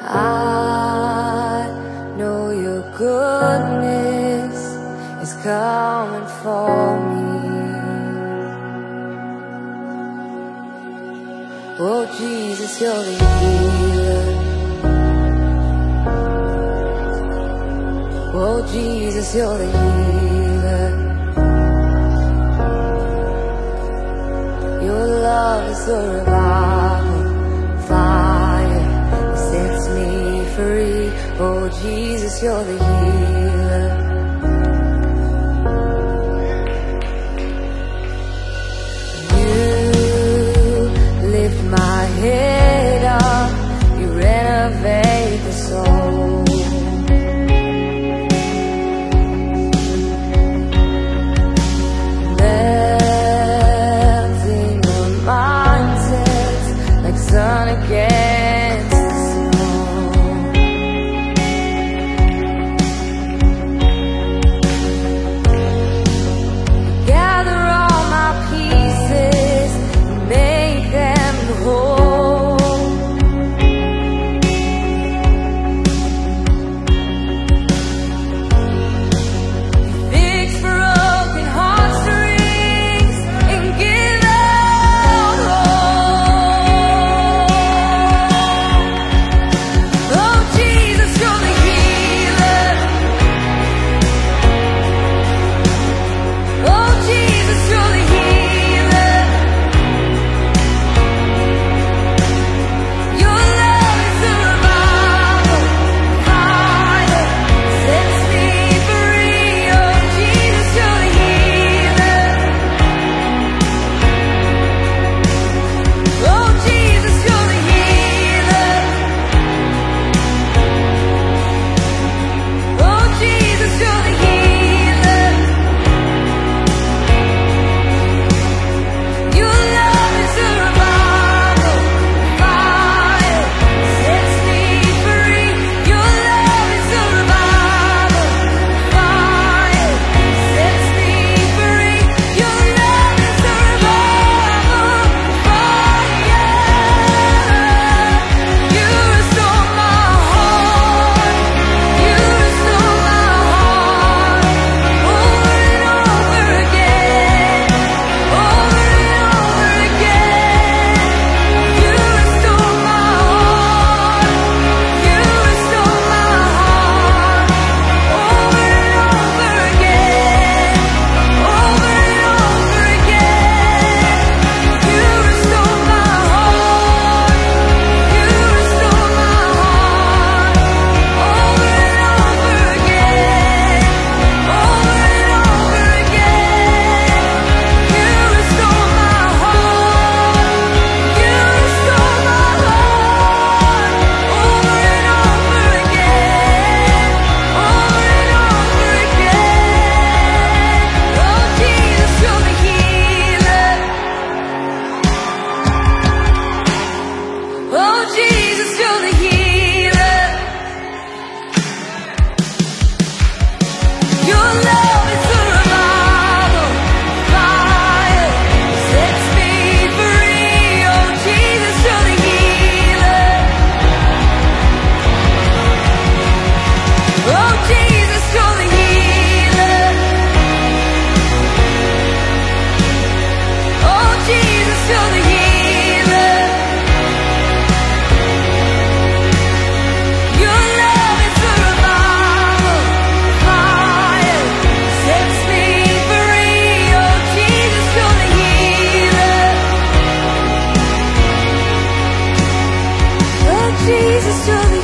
I know your goodness is coming for me. Oh Jesus, you're the healer. Oh Jesus, you're the healer. Your love is the revival fire that sets me free. Oh Jesus, you're the healer. You lift my head up, you renovate the soul. Sun against the snow. Gather all my pieces and make them whole. You fix broken heartstrings and give out hope. Oh Jesus, you're the healer. Oh Jesus, you're the healer. Your love is a revival fire sets me free. Oh Jesus, you're the healer. Oh Jesus, you're the healer. Oh Jesus, you're the healer. Your love is a revival fire sets me free. Your love is a revival fire sets me free. Your love is a revival fire. You restore my heart. You restore my heart over and over again, over and over again. You restore my heart. You restore my heart over and over again, over and over again. You restore my heart. You restore my heart over and over again, over and over again. You restore my heart. You restore my heart over and over again, over and over again. Oh Jesus, you're the healer. Oh Jesus, you're the healer. Your love is a revival fire sets me free. Oh Jesus, you're the healer. Oh Jesus, you're the healer. Oh Jesus, you're the healer. Your love is a revival fire sets me free. Oh Jesus, you're the healer. Oh Jesus, you're the